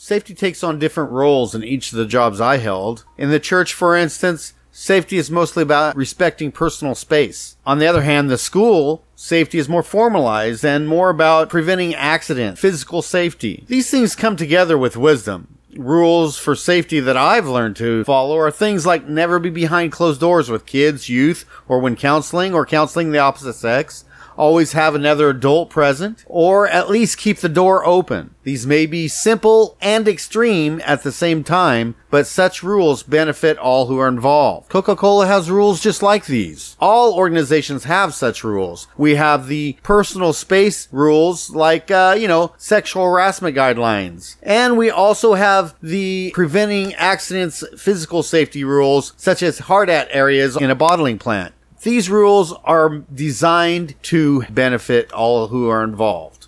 safety takes on different roles in each of the jobs I held. In the church, for instance, safety is mostly about respecting personal space. On the other hand, the school, safety is more formalized and more about preventing accident, physical safety. These things come together with wisdom. Rules for safety that I've learned to follow are things like never be behind closed doors with kids, youth, or when counseling the opposite sex. Always have another adult present, or at least keep the door open. These may be simple and extreme at the same time, but such rules benefit all who are involved. Coca-Cola has rules just like these. All organizations have such rules. We have the personal space rules like, sexual harassment guidelines. And we also have the preventing accidents physical safety rules, such as hard-at areas in a bottling plant. These rules are designed to benefit all who are involved.